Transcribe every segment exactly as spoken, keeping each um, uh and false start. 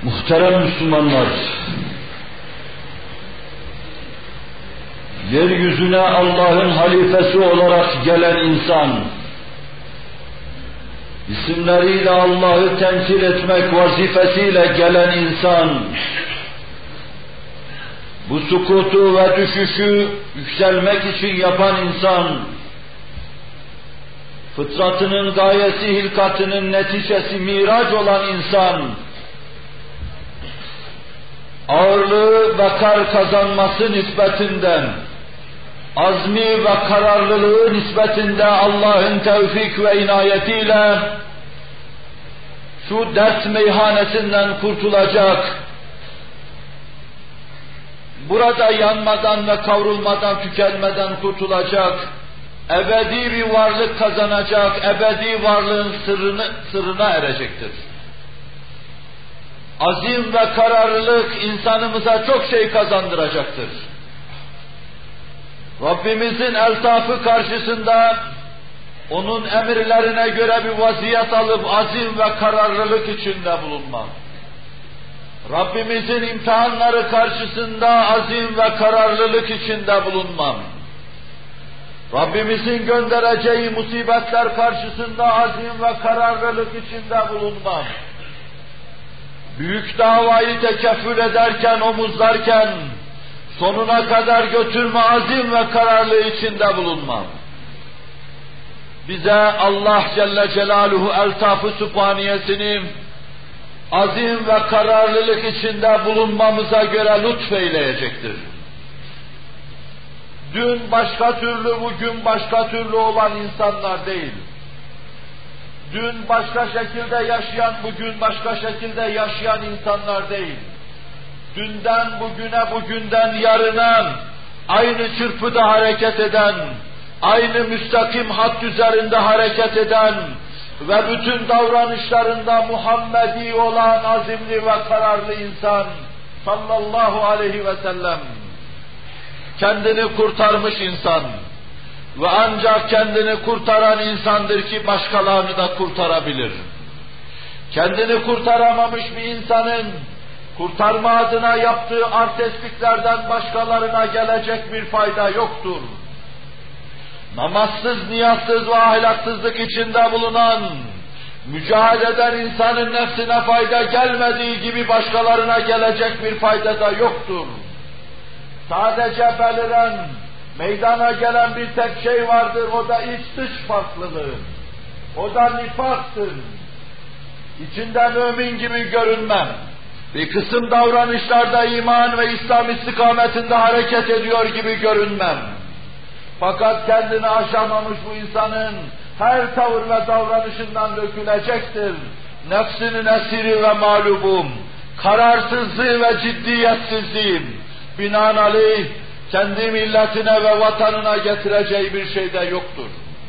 Muhterem Müslümanlar, yeryüzüne Allah'ın halifesi olarak gelen insan, isimleriyle Allah'ı temsil etmek vazifesiyle gelen insan, bu sukutu ve düşüşü yükselmek için yapan insan, fıtratının gayesi, hilkatının neticesi miraç olan insan, ağırlığı ve kar kazanması nispetinden, azmi ve kararlılığı nispetinde Allah'ın tevfik ve inayetiyle şu dert meyhanesinden kurtulacak, burada yanmadan ve kavrulmadan, tükenmeden kurtulacak, ebedi bir varlık kazanacak, ebedi varlığın sırrını, sırrına erecektir. Azim ve kararlılık insanımıza çok şey kazandıracaktır. Rabbimizin eltafı karşısında onun emirlerine göre bir vaziyet alıp azim ve kararlılık içinde bulunmak. Rabbimizin imtihanları karşısında azim ve kararlılık içinde bulunmam. Rabbimizin göndereceği musibetler karşısında azim ve kararlılık içinde bulunmam. Büyük davayı tekeffül ederken, omuzlarken, sonuna kadar götürme azim ve kararlılığı içinde bulunmam. Bize Allah Celle Celaluhu eltaf-ı sübhaniyesini azim ve kararlılık içinde bulunmamıza göre lütfeyleyecektir. Dün başka türlü, bugün başka türlü olan insanlar değil. Dün başka şekilde yaşayan, bugün başka şekilde yaşayan insanlar değil. Dünden bugüne, bugünden yarına aynı çırpıda hareket eden, aynı müstakim hat üzerinde hareket eden ve bütün davranışlarında Muhammedi olan azimli ve kararlı insan sallallahu aleyhi ve sellem, kendini kurtarmış insan ve ancak kendini kurtaran insandır ki başkalarını da kurtarabilir. Kendini kurtaramamış bir insanın kurtarma adına yaptığı artistliklerden başkalarına gelecek bir fayda yoktur. Namazsız, niyazsız ve ahlaksızlık içinde bulunan, mücadele eden insanın nefsine fayda gelmediği gibi başkalarına gelecek bir fayda da yoktur. Sadece beliren, meydana gelen bir tek şey vardır, o da iç dış farklılığı. O da nifaktır. İçinde mümin gibi görünmem. Bir kısım davranışlarda iman ve İslam istikametinde hareket ediyor gibi görünmem. Fakat kendini aşamamış bu insanın her tavır ve davranışından dökülecektir. Nefsinin esiri ve mağlubum, kararsızlığı ve ciddiyetsizliğim, binaenaleyh kendi milletine ve vatanına getireceği bir şey de yoktur.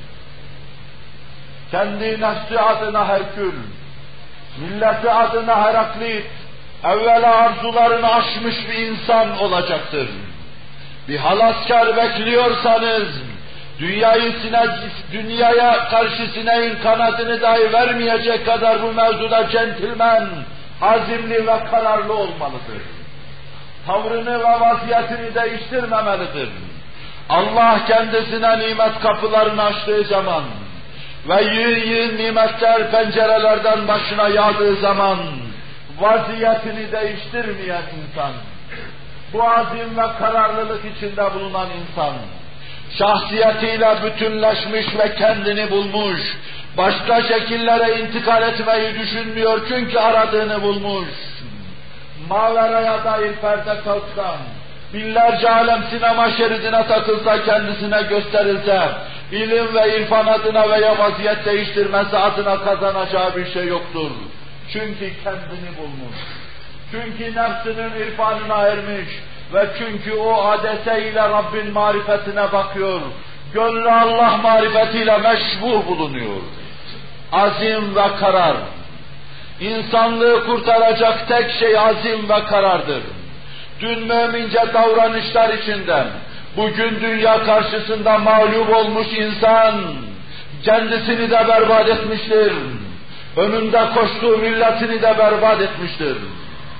Kendi nefsi adına Herkül, milleti adına Heraklit, evvela arzularını aşmış bir insan olacaktır. Bir halaskar bekliyorsanız, dünyayı sine, dünyaya karşı sineğin kanadını dahi vermeyecek kadar bu mevzuda centilmen, azimli ve kararlı olmalıdır. Tavrını ve vaziyetini değiştirmemelidir. Allah kendisine nimet kapılarını açtığı zaman ve yığın yığın nimetler pencerelerden başına yağdığı zaman vaziyetini değiştirmeyen insan, bu azim ve kararlılık içinde bulunan insan, şahsiyetiyle bütünleşmiş ve kendini bulmuş, başka şekillere intikal etmeyi düşünmüyor çünkü aradığını bulmuş. Maveraya dair perde kalksa, binlerce alem sinema şeridine takılsa, kendisine gösterilse, ilim ve irfan adına veya vaziyet değiştirmesi adına kazanacağı bir şey yoktur. Çünkü kendini bulmuş. Çünkü nefsinin irfanına ermiş ve çünkü o adeseyle Rabbin marifetine bakıyor. Gönlü Allah marifetiyle meşbuh bulunuyor. Azim ve karar. İnsanlığı kurtaracak tek şey azim ve karardır. Dün mümince davranışlar içinden, bugün dünya karşısında mağlup olmuş insan, kendisini de berbat etmiştir. Önünde koştuğu milletini de berbat etmiştir.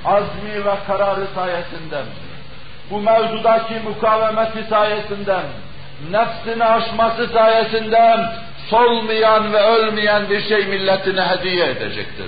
azmi ve kararı sayesinden, bu mevzudaki mukavemeti sayesinden, nefsini aşması sayesinden solmayan ve ölmeyen bir şey milletine hediye edecektir.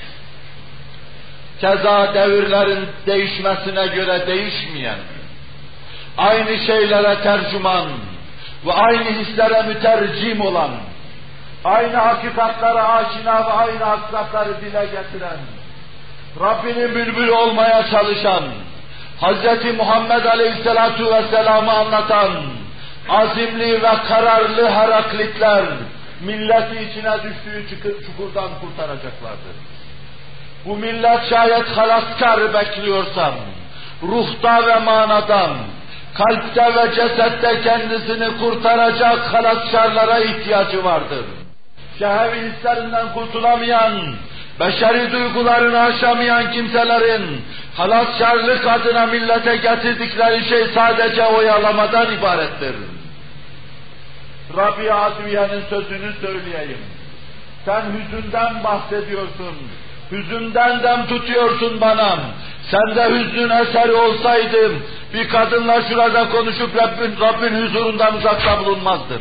Keza devirlerin değişmesine göre değişmeyen, aynı şeylere tercüman ve aynı hislere mütercim olan, aynı hakikatlere aşina ve aynı hakikatları dile getiren, Rabbinin bülbülü olmaya çalışan, Hazreti Muhammed Aleyhisselatu Vesselam'ı anlatan, azimli ve kararlı Heraklitler, milleti içine düştüğü çukurdan kurtaracaklardır. Bu millet şayet halaskar bekliyorsam, ruhta ve manadan, kalpte ve cesette kendisini kurtaracak halaskarlara ihtiyacı vardır. Şehvi hislerinden kurtulamayan, beşeri duygularını aşamayan kimselerin halaskarlık adına millete getirdikleri şey sadece oyalamadan ibarettir. Rabbi Adviye'nin sözünü söyleyeyim. Sen hüzünden bahsediyorsun. Hüzünden dem tutuyorsun bana. Sen de hüznün eseri olsaydın, bir kadınla şurada konuşup Rabbin, Rabbin huzurundan uzakta bulunmazdın.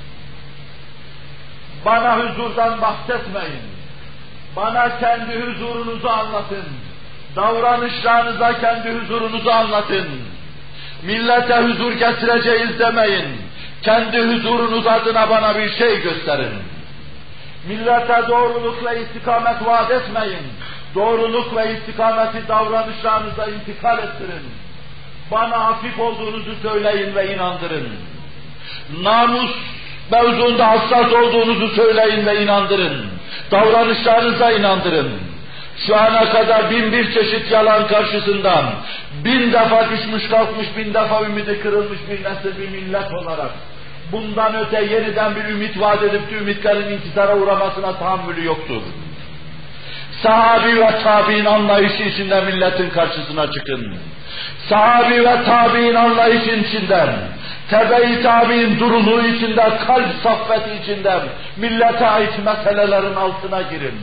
Bana huzurdan bahsetmeyin. Bana kendi huzurunuzu anlatın. Davranışlarınıza kendi huzurunuzu anlatın. Millete huzur getireceğiz demeyin. Kendi huzurunuz adına bana bir şey gösterin. Millete doğruluk ve istikamet vaat etmeyin. Doğruluk ve istikameti davranışlarınıza intikal ettirin. Bana hafif olduğunuzu söyleyin ve inandırın. Namus mevzuunda hassas olduğunuzu söyleyin ve inandırın. Davranışlarınıza inandırın. Şu ana kadar bin bir çeşit yalan karşısından bin defa düşmüş kalkmış, bin defa ümidi kırılmış bir nesil, bir millet olarak bundan öte yeniden bir ümit vaat edip de ümitlerin inkisara uğramasına tahammülü yoktur. Sahabi ve tabi'in anlayışı içinde milletin karşısına çıkın. Sahabi ve tabi'in anlayışın içinden, tebe-i tabi'in duruluğu içinde, kalp saffeti içinden millete ait meselelerin altına girin.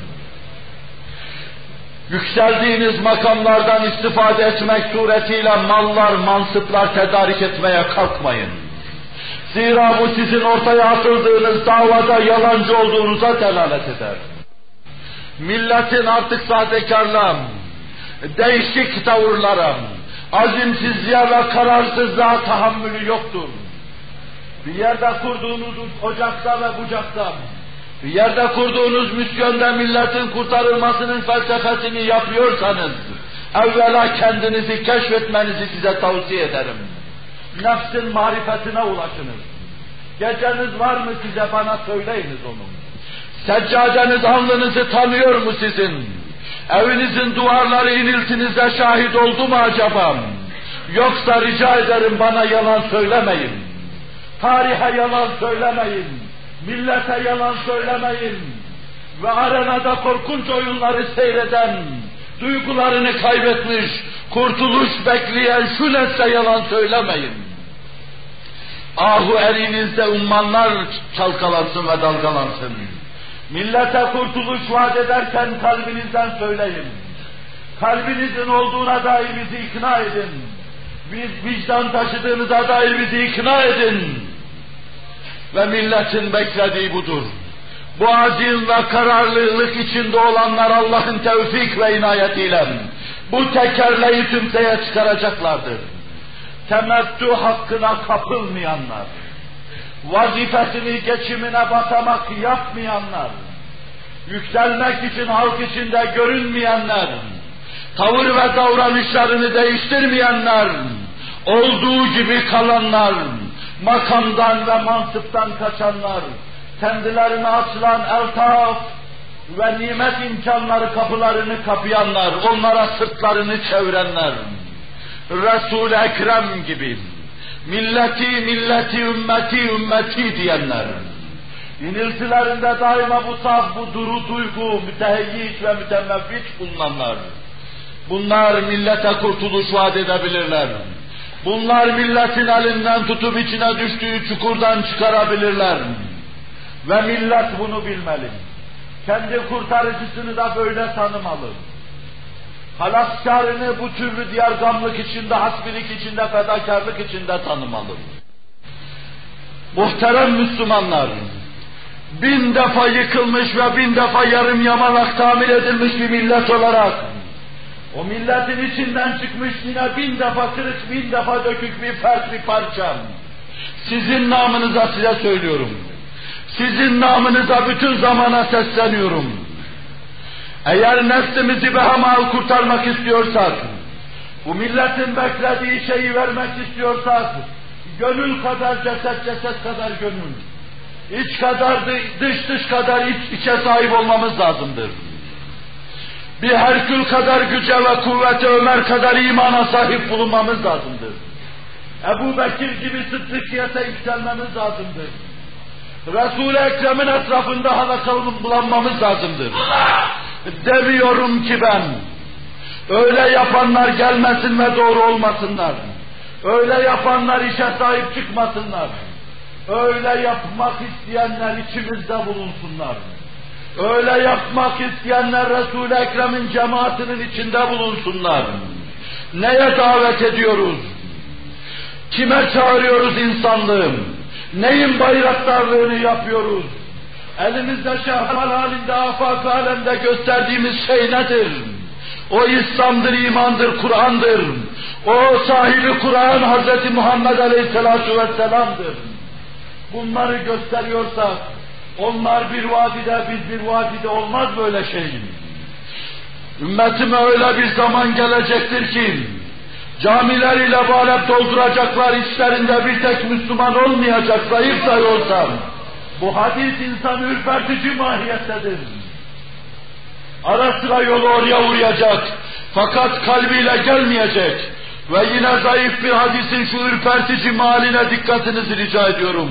Yükseldiğiniz makamlardan istifade etmek suretiyle mallar, mansıplar tedarik etmeye kalkmayın. Zira bu sizin ortaya atıldığınız davada yalancı olduğunuza delalet eder. Milletin artık sahtekarlığa, değişik tavırlara, azimsizliğe ve kararsızlığa tahammülü yoktur. Bir yerde kurduğunuz ocakta ve bucakta, bir yerde kurduğunuz misyonda milletin kurtarılmasının felsefesini yapıyorsanız, evvela kendinizi keşfetmenizi size tavsiye ederim. Nefsin marifetine ulaşınız. Geceniz var mı size, bana söyleyiniz onu. Seccadeniz alnınızı tanıyor mu sizin? Evinizin duvarları iniltinize şahit oldu mu acaba? Yoksa rica ederim bana yalan söylemeyin. Tarihe yalan söylemeyin. Millete yalan söylemeyin. Ve arenada korkunç oyunları seyreden, duygularını kaybetmiş, kurtuluş bekleyen şu nesle yalan söylemeyin. Ahu elinizde ummanlar çalkalansın ve dalgalansın. Millete kurtuluş vaat ederken kalbinizden söyleyin. Kalbinizin olduğuna dair bizi ikna edin. Biz vicdan taşıdığınıza dair bizi ikna edin. Ve milletin beklediği budur. Bu azim ve kararlılık içinde olanlar Allah'ın tevfik ve inayetiyle bu tekerleği tümseye çıkaracaklardır. Temettü hakkına kapılmayanlar, vazifesini geçimine basamak yapmayanlar, yükselmek için halk içinde görünmeyenler, tavır ve davranışlarını değiştirmeyenler, olduğu gibi kalanlar, makamdan ve mansıptan kaçanlar, kendilerine açılan eltaf ve nimet imkanları kapılarını kapayanlar, onlara sırtlarını çevirenler, Resul-i Ekrem gibi milleti, milleti, ümmeti, ümmeti diyenler, iniltilerinde daima bu saf, bu duru duygu, müteheyyic ve mütemevviç bulunanlar, bunlar millete kurtuluş vaat edebilirler. Bunlar milletin elinden tutup içine düştüğü çukurdan çıkarabilirler. Ve millet bunu bilmeli. Kendi kurtarıcısını da böyle tanımalı. halaskarını bu türlü diyargamlık içinde, hasbilik içinde, fedakarlık içinde tanımalı. Muhterem Müslümanlar, bin defa yıkılmış ve bin defa yarım yamalak tamir edilmiş bir millet olarak, o milletin içinden çıkmış yine bin defa kırık, bin defa dökük bir fert, bir parça. Sizin namınıza size söylüyorum. Sizin namınıza bütün zamana sesleniyorum. Eğer neslimizi behamal kurtarmak istiyorsak, bu milletin beklediği şeyi vermek istiyorsak, gönül kadar ceset, ceset kadar gönül, iç kadar dış, dış kadar iç, içe sahip olmamız lazımdır. Bir Herkül kadar güce ve kuvvete, Ömer kadar imana sahip bulunmamız lazımdır. Ebu Bekir gibi sıddıkiyete yükselmemiz lazımdır. Resul-i Ekrem'in etrafında halakalıp bulanmamız lazımdır. Demiyorum ki ben, öyle yapanlar gelmesin ve doğru olmasınlar. Öyle yapanlar işe sahip çıkmasınlar. Öyle yapmak isteyenler içimizde bulunsunlar. Öyle yapmak isteyenler Resul-i Ekrem'in cemaatinin içinde bulunsunlar. Neye davet ediyoruz? Kime çağırıyoruz insanlığım? Neyin bayraktarlığını yapıyoruz? Elimizde şehval halinde, afak alemde gösterdiğimiz şey nedir? O İslam'dır, imandır, Kur'an'dır. O sahibi Kur'an Hazreti Muhammed Aleyhisselatü Vesselam'dır. Bunları gösteriyorsak, onlar bir vadide, biz bir vadide, olmaz böyle şey. Ümmetime öyle bir zaman gelecektir ki, camiler ile bağırıp dolduracaklar, içlerinde bir tek Müslüman olmayacak, zayıf dahi olsam. Bu hadis insanı ürpertici mahiyettedir. Ara sıra yolu oraya uğrayacak, fakat kalbiyle gelmeyecek. Ve yine zayıf bir hadisin şu ürpertici mahaline dikkatinizi rica ediyorum.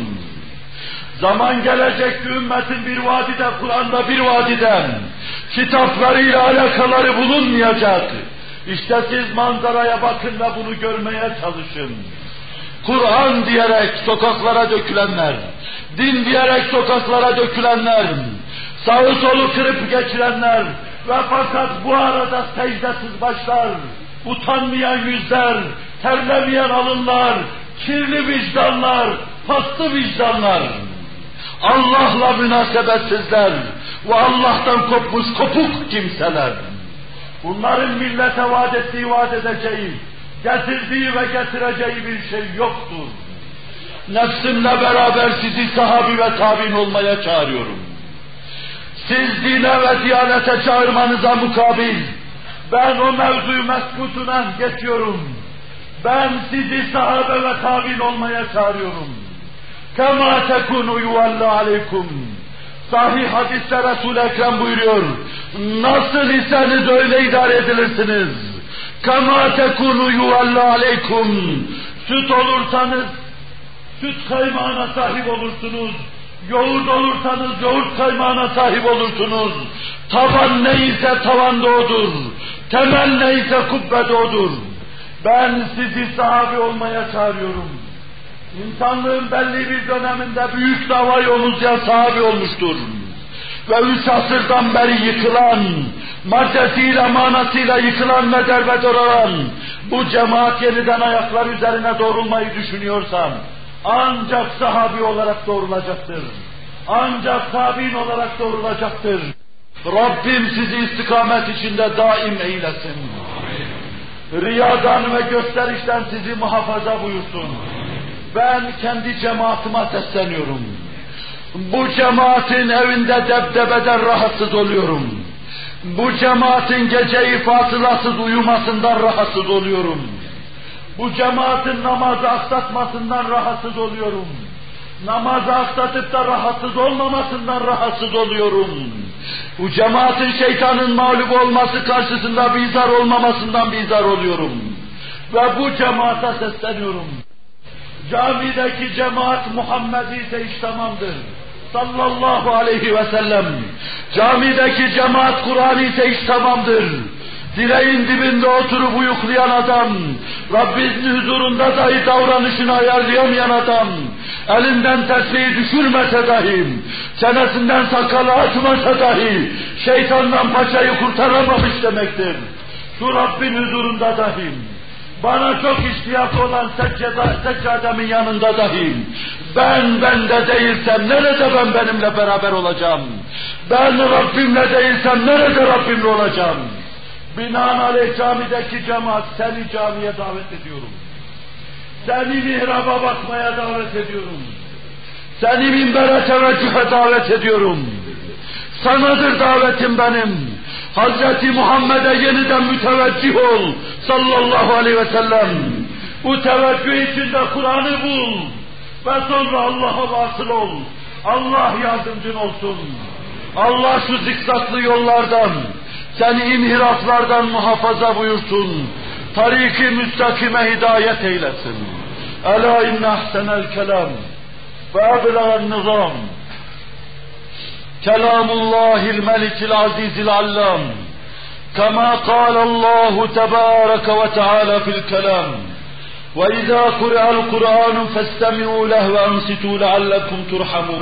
Zaman gelecek ki ümmetin bir vadide, Kur'an'da bir vadiden, kitaplarıyla alakaları bulunmayacak. İşte siz manzaraya bakın ve bunu görmeye çalışın. Kur'an diyerek sokaklara dökülenler, din diyerek sokaklara dökülenler, sağı solu kırıp geçirenler ve fakat bu arada secdesiz başlar, utanmayan yüzler, terlemeyen alınlar, kirli vicdanlar, paslı vicdanlar, Allah'la münasebetsizler ve Allah'tan kopmuş kopuk kimseler. Bunların millete vaat ettiği, vaat edeceği, getirdiği ve getireceği bir şey yoktur. Nefsimle beraber sizi sahabi ve tabi'in olmaya çağırıyorum. Siz dine ve diyanete çağırmanıza mukabil, ben o mevzuyu meskutuna geçiyorum. Ben sizi sahabe ve tabi'in olmaya çağırıyorum. Kema tekunu yuvallu aleykum. Sahih hadiste Resul-i Ekrem buyuruyor, nasıl iseniz öyle idare edilirsiniz. Kema tekunu yuvallu aleykum. Süt olursanız, süt kaymağına sahip olursunuz. Yoğurt olursanız, yoğurt kaymağına sahip olursunuz. Tavan neyse tavanda odur. Temel neyse kubbede odur. Ben sizi sahabi olmaya çağırıyorum. İnsanlığın belli bir döneminde büyük davayı omuzlayan sahabi olmuştur. Ve üç asırdan beri yıkılan, maddesiyle manasıyla yıkılan ve derbeder olan bu cemaat yeniden ayaklar üzerine doğrulmayı düşünüyorsam, ancak sahabi olarak doğrulacaktır. Ancak tabi'in olarak doğrulacaktır. Rabbim sizi istikamet içinde daim eylesin. Riyadan ve gösterişten sizi muhafaza buyursun. Ben kendi cemaatime sesleniyorum. Bu cemaatin evinde debdebeden rahatsız oluyorum. Bu cemaatin gece-i fasılasız uyumasından rahatsız oluyorum. Bu cemaatin namazı aksatmasından rahatsız oluyorum. Namazı aksatıp da rahatsız olmamasından rahatsız oluyorum. Bu cemaatin şeytanın mağlup olması karşısında bizar olmamasından bizar oluyorum. Ve bu cemaate sesleniyorum. Camideki cemaat Muhammedi ise iş tamamdır. Sallallahu aleyhi ve sellem. Camideki cemaat Kur'an ise iş tamamdır. Direğin dibinde oturup uyuklayan adam, Rabbinin huzurunda dahi davranışını ayarlayamayan adam, elinden tesbihi düşürmese dahi, çenesinden sakalı açmasa dahi, şeytandan paçayı kurtaramamış demektir. şu Rabbin huzurunda dahim, bana çok iştiyak olan seccada, seccademin yanında dahim, ben bende değilsem nerede ben benimle beraber olacağım? Ben Rabbimle değilsem nerede Rabbimle olacağım? Binaenaleyh camideki cemaat, seni camiye davet ediyorum. Seni mihraba bakmaya davet ediyorum. Seni minbere teveccühe davet ediyorum. Sanadır davetim benim. Hazreti Muhammed'e yeniden müteveccih ol sallallahu aleyhi ve sellem. Bu teveccüh içinde Kur'an'ı bul ve sonra Allah'a vasıl ol. Allah yardımcın olsun. Allah şu zikzaklı yollardan, seni inhiraflardan muhafaza buyursun. Tarik-i müstakime hidayet eylesin. Ela inne ahsenel kelam ve ebleğen nizam. Kelamullahil melikil azizil allam. Kama kâlallahu tebâreke ve teâlâ fil kelam. Ve izâ kure'al Kur'anu festemi'û leh ve ansitû leallekum turhamun.